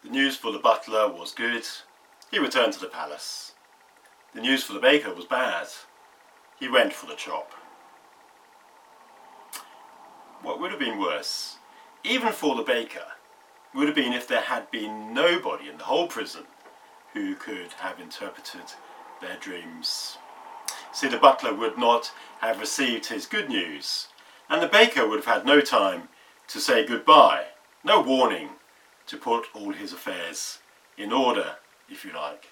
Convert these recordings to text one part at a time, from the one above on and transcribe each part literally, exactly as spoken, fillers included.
The news for the butler was good. He returned to the palace. The news for the baker was bad. He went for the chop. What would have been worse, even for the baker, would have been if there had been nobody in the whole prison who could have interpreted their dreams. See, the butler would not have received his good news, and the baker would have had no time to say goodbye, no warning to put all his affairs in order, if you like.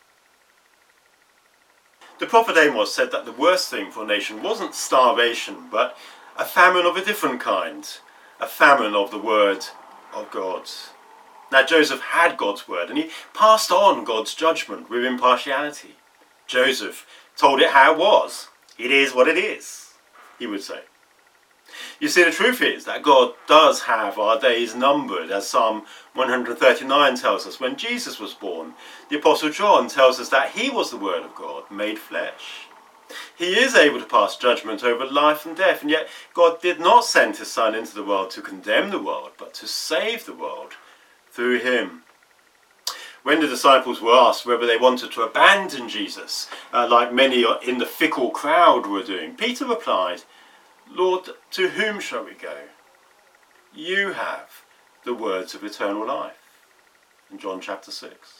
The prophet Amos said that the worst thing for a nation wasn't starvation, but a famine of a different kind, a famine of the word of God. Now Joseph had God's word, and he passed on God's judgment with impartiality. Joseph told it how it was. It is what it is, he would say. You see, the truth is that God does have our days numbered, as Psalm one thirty-nine tells us. When Jesus was born, the Apostle John tells us that he was the Word of God made flesh. He is able to pass judgment over life and death, and yet God did not send his Son into the world to condemn the world, but to save the world through him. When the disciples were asked whether they wanted to abandon Jesus, uh, like many in the fickle crowd were doing, Peter replied, "Lord, to whom shall we go? You have the words of eternal life." In John chapter six.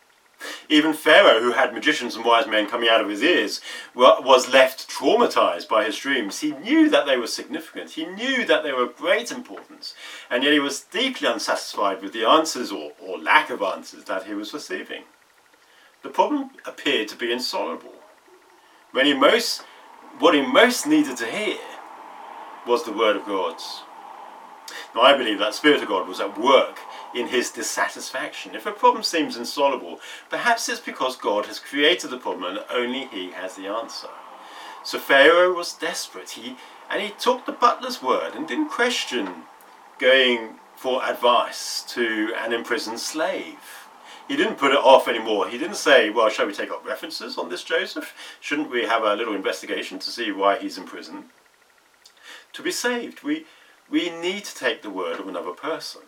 Even Pharaoh, who had magicians and wise men coming out of his ears, was left traumatized by his dreams. He knew that they were significant. He knew that they were of great importance. And yet he was deeply unsatisfied with the answers, or, or lack of answers, that he was receiving. The problem appeared to be insoluble. When he most, what he most needed to hear was the word of God. Now I believe that the Spirit of God was at work in his dissatisfaction. If a problem seems insoluble, perhaps it's because God has created the problem and only he has the answer. So Pharaoh was desperate, he, and he took the butler's word and didn't question going for advice to an imprisoned slave. He didn't put it off anymore. He didn't say, well, shall we take up references on this Joseph? Shouldn't we have a little investigation to see why he's in prison? To be saved, we, we need to take the word of another person.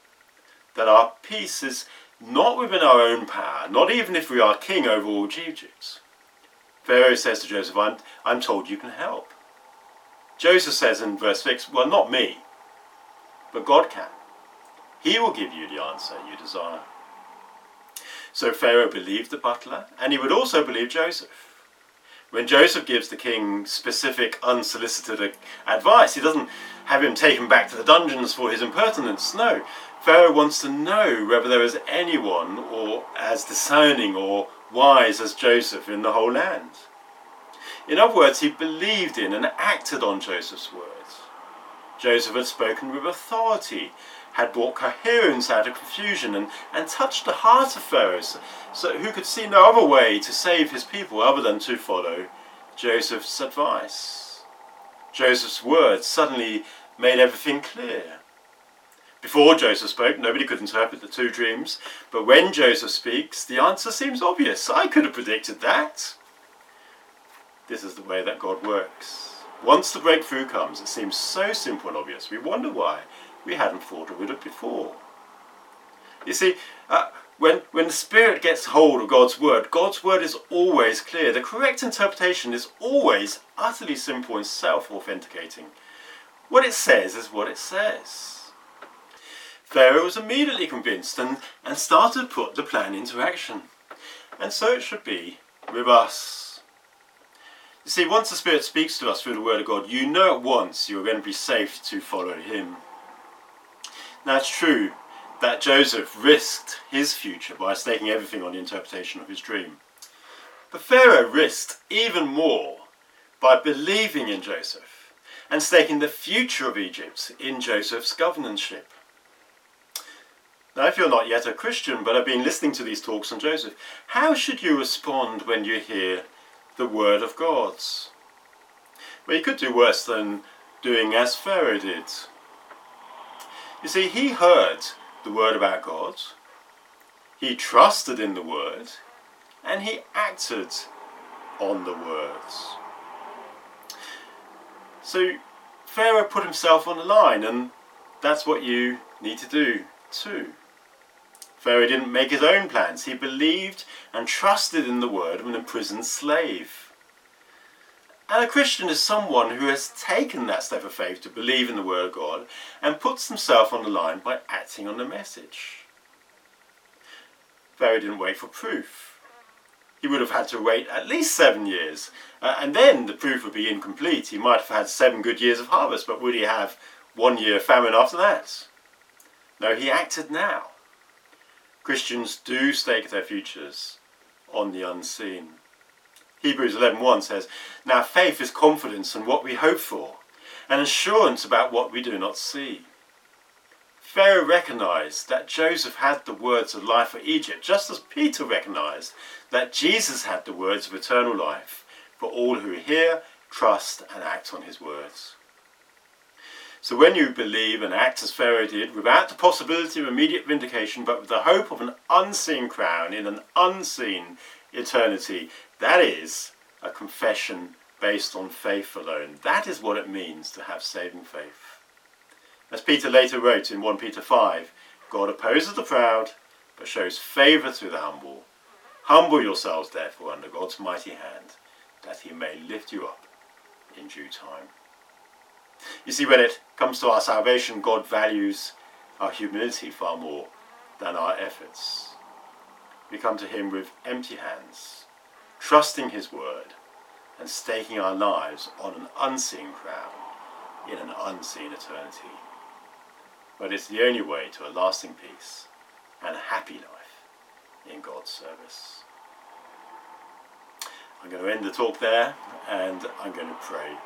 That our peace is not within our own power, not even if we are king over all Egypt. Pharaoh says to Joseph, I'm, I'm told you can help. Joseph says in verse six, well, not me, but God can. He will give you the answer you desire. So Pharaoh believed the butler, and he would also believe Joseph. When Joseph gives the king specific, unsolicited advice, he doesn't have him taken back to the dungeons for his impertinence. No, Pharaoh wants to know whether there is anyone or as discerning or wise as Joseph in the whole land. In other words, he believed in and acted on Joseph's words. Joseph had spoken with authority, had brought coherence out of confusion, and, and touched the heart of Pharaoh, so, so who could see no other way to save his people other than to follow Joseph's advice. Joseph's words suddenly made everything clear. Before Joseph spoke, nobody could interpret the two dreams, but when Joseph speaks, the answer seems obvious. I could have predicted that. This is the way that God works. Once the breakthrough comes, it seems so simple and obvious. We wonder why we hadn't thought of it before. You see, uh, when, when the Spirit gets hold of God's word, God's word is always clear. The correct interpretation is always utterly simple and self-authenticating. What it says is what it says. Pharaoh was immediately convinced and, and started to put the plan into action. And so it should be with us. You see, once the Spirit speaks to us through the Word of God, you know at once you are going to be safe to follow Him. Now it's true that Joseph risked his future by staking everything on the interpretation of his dream. But Pharaoh risked even more by believing in Joseph and staking the future of Egypt in Joseph's governorship. Now, if you're not yet a Christian but have been listening to these talks on Joseph, how should you respond when you hear the word of God? Well, you could do worse than doing as Pharaoh did. You see, he heard the word about God, he trusted in the word, and he acted on the words. So Pharaoh put himself on the line, and that's what you need to do too. Pharaoh didn't make his own plans. He believed and trusted in the word of an imprisoned slave. And a Christian is someone who has taken that step of faith to believe in the word of God and puts himself on the line by acting on the message. Pharaoh didn't wait for proof. He would have had to wait at least seven years, uh, and then the proof would be incomplete. He might have had seven good years of harvest, but would he have one year of famine after that? No, he acted now. Christians do stake their futures on the unseen. Hebrews eleven one says, "Now faith is confidence in what we hope for, and assurance about what we do not see." Pharaoh recognized that Joseph had the words of life for Egypt, just as Peter recognized that Jesus had the words of eternal life for all who hear, trust, and act on his words. So when you believe and act as Pharaoh did, without the possibility of immediate vindication, but with the hope of an unseen crown in an unseen eternity, that is a confession based on faith alone. That is what it means to have saving faith. As Peter later wrote in First Peter five, God opposes the proud, but shows favour to the humble. Humble yourselves, therefore, under God's mighty hand, that he may lift you up in due time. You see, when it comes to our salvation, God values our humility far more than our efforts. We come to him with empty hands, trusting his word and staking our lives on an unseen crown in an unseen eternity. But it's the only way to a lasting peace and a happy life in God's service. I'm going to end the talk there, and I'm going to pray.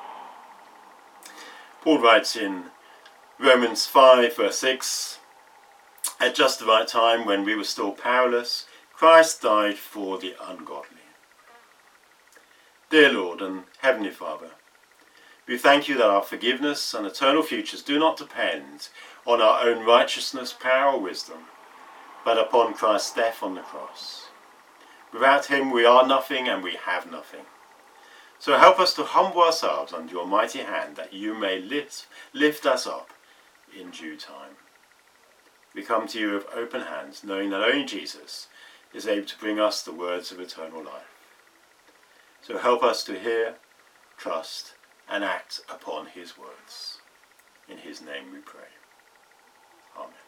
Paul writes in Romans five verse six, "At just the right time, when we were still powerless, Christ died for the ungodly." Dear Lord and Heavenly Father, we thank you that our forgiveness and eternal futures do not depend on our own righteousness, power or wisdom, but upon Christ's death on the cross. Without him we are nothing and we have nothing. So help us to humble ourselves under your mighty hand, that you may lift, lift us up in due time. We come to you with open hands, knowing that only Jesus is able to bring us the words of eternal life. So help us to hear, trust, and act upon his words. In his name we pray. Amen.